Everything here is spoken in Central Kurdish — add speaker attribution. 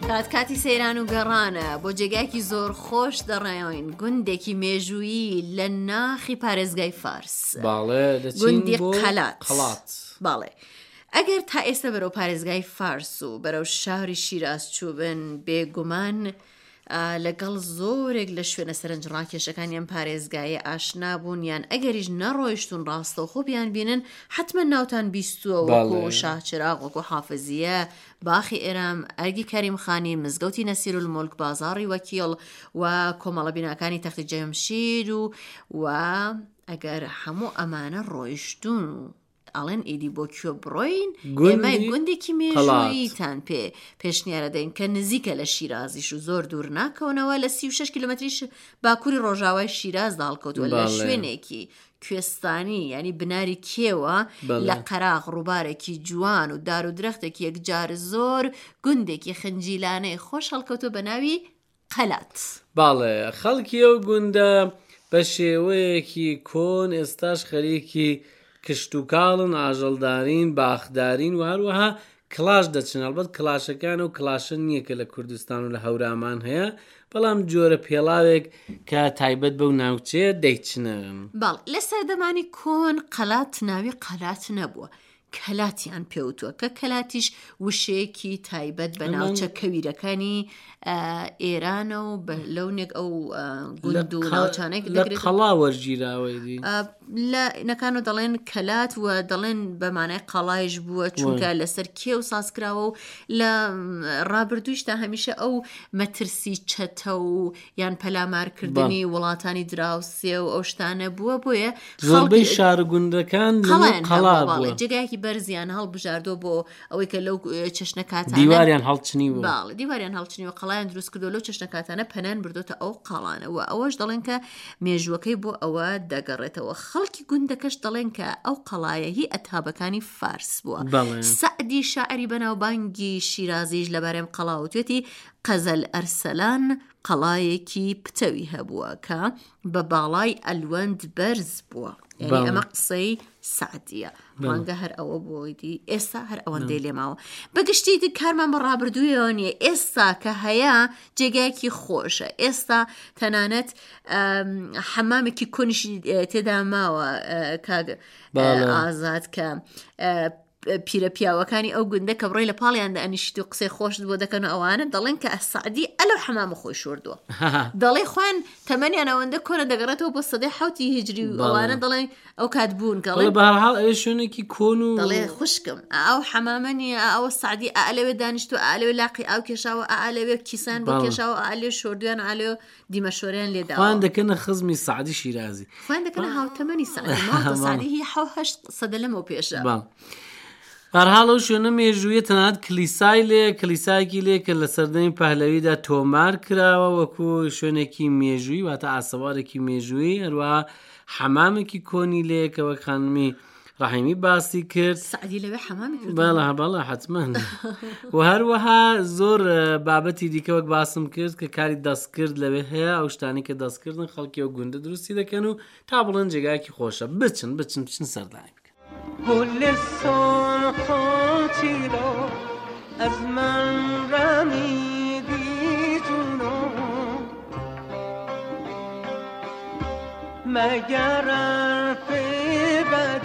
Speaker 1: کاتی سەیران و گەڕانە بۆ جێگایکی زۆر خۆش دەڕێین گوندێکی مێژوویی لە ناخی پارێزگای فارس. گوندی قەلات. باڵێ ئەگەر تا ئێستا بەرەو پارێزگای فارس و بەرەو شاری شیراز چوبن بێگومان لەگەڵ زۆرێک لە شوێنە سەرنج ڕاکێشەکان یان پارێزگایە ئاشنا بوون یان ئەگەریش نەڕۆیشتون ڕاستە و خۆبیان بینن حتمما ناوتان بیستووە وەکو شاهچراغ وەکو حافزیە باخی ئێرام ئەرگی کەریمخانی مزگەوتی نەسیرولمولک بازاڕی وەکیڵ و کۆمەڵە بیناکانی تەختی جەمشید و ئەگەر هەموو ئەمانە ڕۆیشتون ئەڵێن ئیدی بۆ کوێ بڕۆین ئێمە گوندێکی مێژوویتان پێشنیارە دەین کە نزیکە لە شیرازیش و زۆر دوور ناکەونەوە لە 36 کیلومتریش باکووری ڕۆژاوای شیراز داڵکەوتووە لە شوێنێکی کوێستانی ینی بناری کێوە لە قەراغ ڕووبارێکی جوان و دار و درەختێکی یەکجار زۆر گوندێکی خنجیلانەی خۆش هەڵکەوتووە بە ناوی قەلات.
Speaker 2: باڵێ خەڵکی ئەو گوندە بە شێوەیەکی کۆن ئێستاش خەریکی کشت و کاڵن ئاژەڵدارین باخدارین و هەروەها کلاش دەچن ئەلبەت کلاشەکان و کلاشە نییە کە لە کوردستان و لە هەورامان هەیە بەڵام جۆرە پێڵاوێک کە تایبەت بەو ناوچەیە دەیچنن.
Speaker 1: باڵ لە سەردەمانی کۆن قەلات ناوی قەلات نەبووە کەلاتیان پێوتووە کە کەلاتیش وشەیەکی تایبەت بە ناوچە کەویرەکانی ئێرانە و بە لەونێک ئەو گوند و ناوچانێک
Speaker 2: لە قەڵا وەرگیراوەی
Speaker 1: لە نەکان و دەڵێن کەلات و دەڵێن بەمانای قەڵایش بووە چونکە لەسەر کێ و سازکراوە و لە ڕابردوویشتا هەمیشە ئەو مەترسی چەتە و یان پەلامارکردنی وڵاتانی دراوسێ و ئەو شتانە بووە بۆیە
Speaker 2: زۆربەی شار گوندەکان قەڵا بووە
Speaker 1: جێگایەکی بەرزیان هەڵبژاردۆ بۆ ئەوەی کە لەو چەشنە کاتانە
Speaker 2: دیواریان هەڵچنی بوو.
Speaker 1: باڵ دیواریان هەڵچنی و قەڵایان دروست کردو لەو چەشنە کاتانە پەنان بردۆتە ئەو قەڵانە و ئەوەش دەڵێن کە مێژوەکەی بۆ ئەوە دەگەڕێتەوە. خەڵکی گوندەکەش دەڵێن کە ئەو قەڵایە هی ئەتابەکانی فارس بووە. سەعدی شاعری بەناوبانگی شیرازیش لەبارەم قەڵاوتێتی قەزەل ئەرسەلان قەڵایەکی پتەوی هەبووە کە بە باڵای ئەلوەند بەرز بووە. یعنی ئەمە قسەی سعدیە ڕەنگە هەر ئەوە بۆیدی ئێستا هەر ئەوەندەی لێماوە بەگشتی کارمان بە ڕابردوویەوە نییە. ئێستا کە هەیە جێگایەکی خۆشە ئێستا تەنانەت حەمامێکی کۆنیشی تێدا ماوە کاگ ئازاد کە پیرە پیاوەکانی ئەو گوندە کە بڕێ لە پاڵیاندا ئەنیشتی و قسەی خۆشت بۆ دەکەن ئەوانە دەڵێن کە ئەسعدی ئەلەو حەمامە خۆی شوردووە دەڵێ خوان تەمەنیان ئەوەندە کۆنە دەگەڕێتەوە بۆ سەدەی حوتی هیجری و ئەوانە دەڵێن ئەو کات بوون کەڵێ
Speaker 2: بەهەرحاڵ ئەوێ شوێنێکی کۆن و
Speaker 1: دەڵێ خوشکم ئەو حەمامە نیە ئەوە سعدی ئالەوێ دانیشت و ئالەوێ لاقی ئاو کێشاوە ئالەوێ کیسان بۆ کێشاوە ئالێ شوردویان ئالێ دیمەشۆریان لێدا
Speaker 2: خوان دەکەنە خزمی سعدی شیرازی
Speaker 1: خوان دەکەنە هاوتەمەنی سعدی ماڵتە سعدی هی 7 سەدە لەمەوە پێشە.
Speaker 2: بەرحاڵ ئەو شوێنە مێژوویە تەنانەت کلیسای لێ کلیسایەکی لێ کە لە سەردەمی پەهلەویدا تۆمار کراوە وەکو شوێنێکی مێژووی واتە ئاسەوارێکی مێژووی هەروەها حەمامێکی کۆنی لێ کە وەک خانمی ڕەحیمی باسی کرد.
Speaker 1: سعدی لەوێ حەمامی کرد؟
Speaker 2: بەڵێ حتمما و هەروەها زۆر بابەتی دیکە وەک باسم کرد کە کاری دەستکرد لەوێ هەیە ئەو شتانی کە دەستکردن خەڵکی ئەو گوندە دروستی دەکەن و تا بڵێن جێگایەکی خۆشە بچن سەردانی
Speaker 3: گل سرخاتی را از من رمیدی جونم مگر